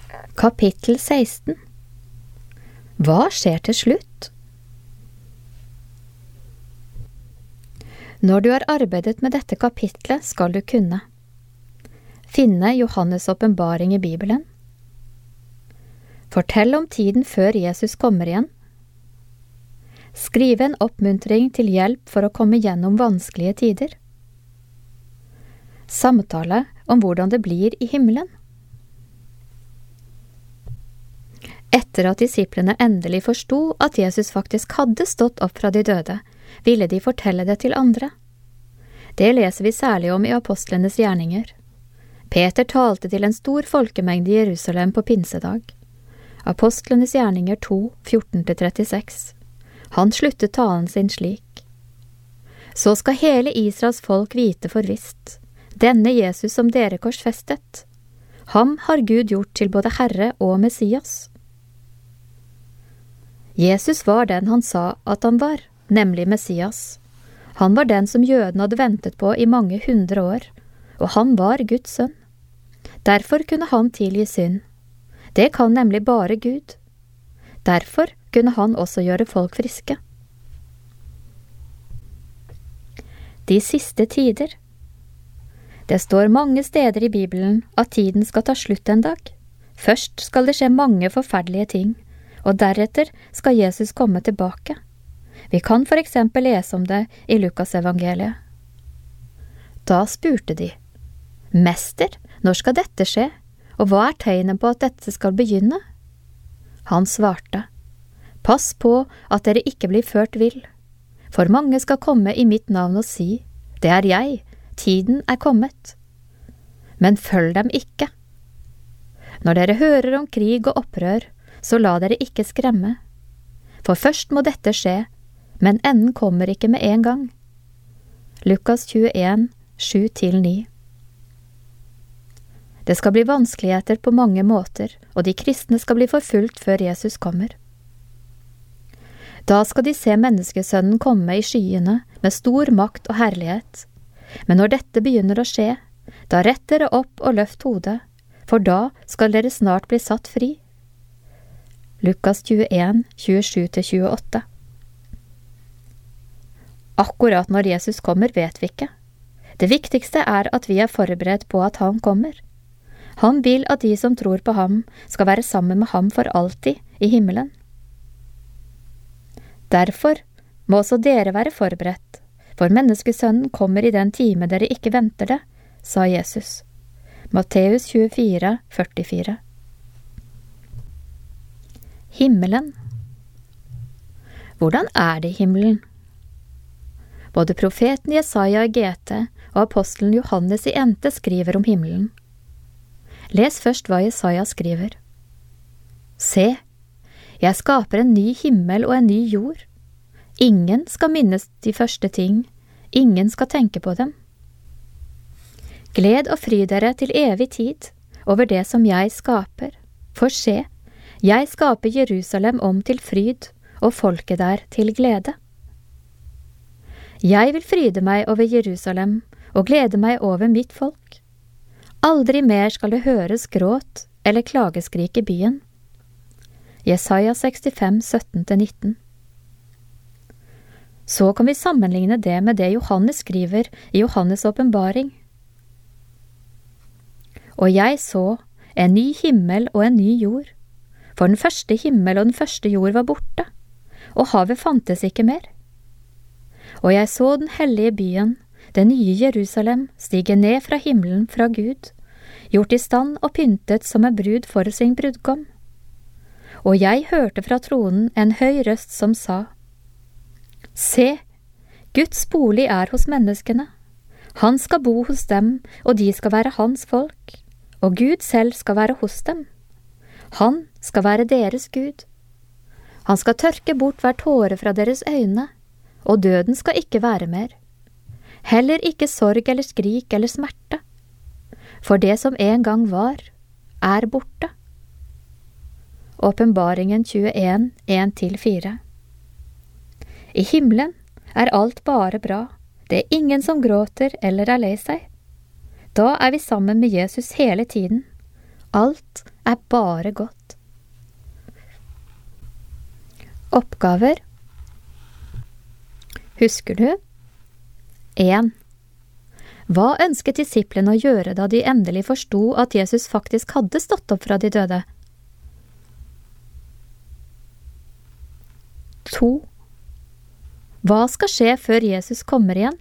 Kapittel 16. Hva skjer til slutt? Når du har arbeidet med dette kapitlet, skal du kunne finne Johannes' åpenbaring i Bibelen, fortell om tiden før Jesus kommer igjen, skrive en oppmuntring til hjelp for å komme gjennom vanskelige tider, samtale om hvordan det blir i himmelen. Etter at disiplene endelig forsto at Jesus faktisk hadde stått opp fra de døde, ville de fortelle det til andre. Det leser vi særlig om i apostlenes gjerninger. Peter talte til en stor folkemengde i Jerusalem på pinsedag. Apostlenes gjerninger 2, 14-36. Han sluttet talen sin slik. Så skal hele Israels folk vite for visst, denne Jesus som dere korsfestet, ham har Gud gjort til både Herre og Messias. Jesus var den han sa at han var, nemlig Messias. Han var den som jødene hadde ventet på i mange 100 år, og han var Guds sønn. Derfor kunne han tilgi synd. Det kan nemlig bare Gud. Derfor kunne han også gjøre folk friske. De siste tider. Det står mange steder i Bibelen at tiden skal ta slutt en dag. Først skal det skje mange forferdelige ting, og deretter skal Jesus komme tilbake. Vi kan for eksempel lese om det i Lukas evangeliet. Da spurte de, «Mester, når skal dette skje, og hva er tegnet på at dette skal begynne?» Han svarte, «Pass på at dere ikke blir ført vill, for mange skal komme i mitt navn og si, det er jeg, tiden er kommet. Men følg dem ikke. Når dere hører om krig og opprør, så la dere ikke skremme. For først må dette skje, men enden kommer ikke med en gang. Lukas 21, 7-9. Det skal bli vanskeligheter på mange måter, og de kristne skal bli forfulgt før Jesus kommer. Da skal de se menneskesønnen komme i skyene med stor makt og herlighet. Men når dette begynner å skje, da rett dere opp og løft hodet, for da skal dere snart bli satt fri. Lukas 21, 27-28. Akkurat når Jesus kommer vet vi ikke. Det viktigste er at vi er forberedt på at han kommer. Han vil at de som tror på ham skal være sammen med ham for alltid i himmelen. Derfor må også dere være forberedt, for menneskesønnen kommer i den time dere ikke venter det, sa Jesus. Matteus 24, 44. Himmelen. Hvordan er det i himmelen? Både profeten Jesaja i GT og apostelen Johannes i NT skriver om himmelen. Les først hva Jesaja skriver. Se, jeg skaper en ny himmel og en ny jord. Ingen skal minnes de første ting, ingen skal tenke på dem. Gled og fry dere til evig tid over det som jeg skaper. For se, jeg skaper Jerusalem om til fryd, og folket der til glede. Jeg vil fryde meg over Jerusalem, og glede meg over mitt folk. Aldri mer skal det høres gråt eller klageskrik i byen. Jesaja 65, 17-19. Så kan vi sammenligne det med det Johannes skriver i Johannes' åpenbaring. Og jeg så en ny himmel og en ny jord, for den første himmel og den første jord var borte, og havet fantes ikke mer. Og jeg så den hellige byen, det nye Jerusalem, stige ned fra himmelen fra Gud, gjort i stand og pyntet som en brud for sin brudgom. Og jeg hørte fra tronen en høy røst som sa, Se, Guds bolig er hos menneskene. Han skal bo hos dem, og de skal være hans folk, og Gud selv skal være hos dem. Han skal være deres Gud. Han skal tørke bort hver tåre fra deres øyne, og døden skal ikke være mer. Heller ikke sorg eller skrik eller smerte. For det som en gang var, er borte. Åpenbaringen 21, 1-4. I himmelen er alt bare bra. Det er ingen som gråter eller er lei seg. Da er vi sammen med Jesus hele tiden. Alt bare godt. Oppgaver. Husker du? 1. Hva ønsket disiplene å gjøre da de endelig forsto at Jesus faktisk hadde stått opp fra de døde? 2. Hva skal skje før Jesus kommer igjen?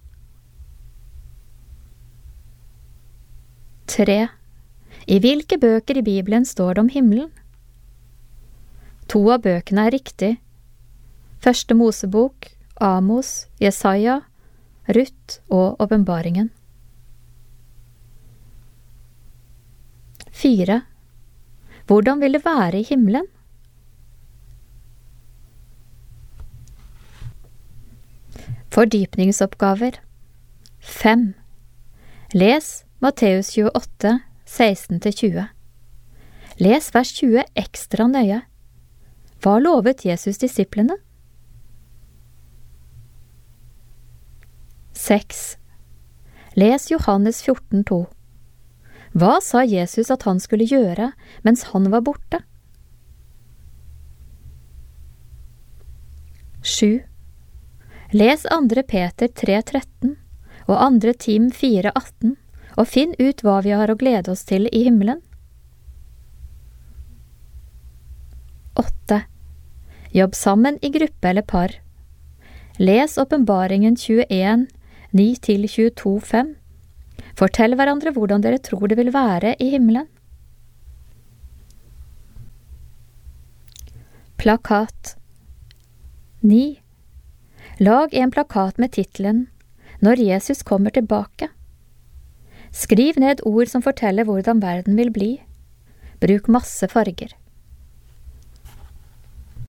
3. I hvilke bøker i Bibelen står det om himmelen? 2 av bøkene riktig. Første Mosebok, Amos, Jesaja, Ruth og Åpenbaringen. 4. Hvordan vil det være i himmelen? 5. Fordypningsoppgaver. 5. Les Matteus 28, 16-20. Les vers 20 ekstra nøye. Hva lovet Jesus disiplene? 6. Les Johannes 14,2. Hva sa Jesus at han skulle gjøre mens han var borte? 7. Les 2. Peter 3,13 og 2. Tim 4,18 og finn ut hva vi har å glede oss til i himmelen. 8. Jobb sammen i gruppe eller par. Les Åpenbaringen 21, 9-22,5. Fortell hverandre hvordan dere tror det vil være i himmelen. Plakat. 9. Lag en plakat med titelen «Når Jesus kommer tilbake». Skriv ned ord som forteller hvordan verden vil bli. Bruk masse farger.